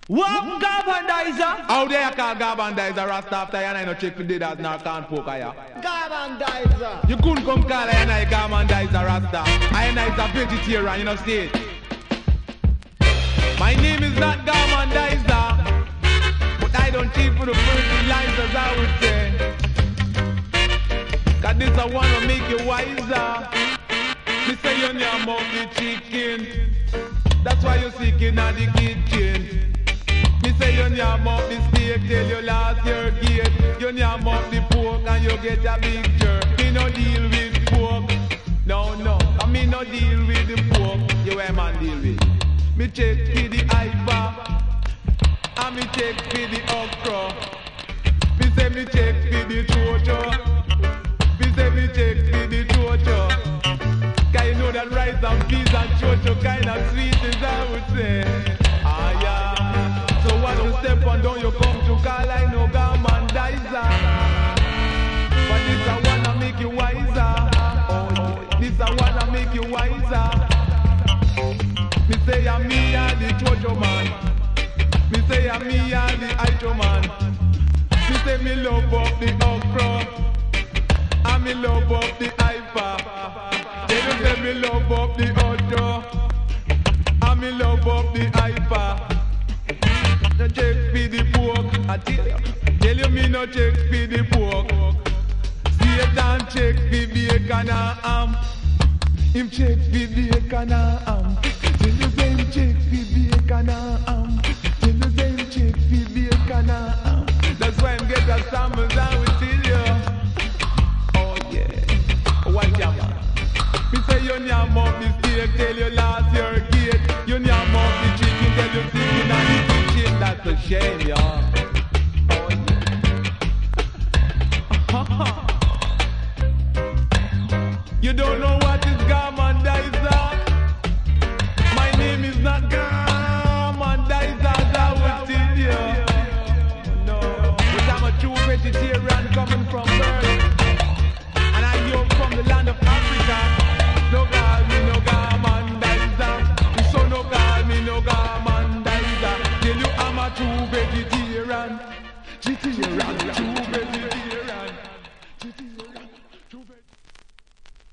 What Garbandizer? How dare you call Garbandizer Rasta after you and I no check for dead as nor can't poke ya? Garbandizer. You couldn't come call I and I Garbandizer Rasta. I and I is a vegetarian, you know see it. My name is not Garbandizer, but I don't cheat for the fertilizers, I would say. Cause this I wanna make you wiser. Me say you near mouth the chicken, that's why you're seeking at the kitchen. Me say you near mouth the steak till you lost your gate. You near mouth the pork and you get a big jerk. Me no deal with pork, no, I me no deal with the pork. You a man deal with. Me check for the hyper, and me check for the okra. Me say me check for the chocho. Me say me check for the chocho. Cause you know that rice and peas and chocho kind of sweet as I would say. Ah yeah. So once you step on down you come to call I know Garbandizer. But this I wanna make you wiser. Oh yeah. This I wanna make you wiser. Me say I'm me and the chocho man. Me say I'm me and the icho man. Me say me love up the okra, and me love up the hyper. They don't say me love up the okra, and me love up the hyper. No check for the pork, I tell you me no check for the pork. Satan check for bacon and ham. Him check for bacon and ham. Tell you say him check for bacon and ham. Tell you say him check for bacon and ham. That's why him get a samples and we tell you. Oh yeah, watch your man. Me say you near mouth the steak till you lost your gate. You near mouth the chicken till you sitting on the kitchen. That's a shame, y'all. Oh yeah. You don't know what is Garbandizer. My name is not Garbandizer, as I would tell you. No, but I'm a true vegetarian coming from birth, and I come from the land of Africa. No call me no Garbandizer. So no call me no Garbandizer. Tell you I'm a true vegetarian.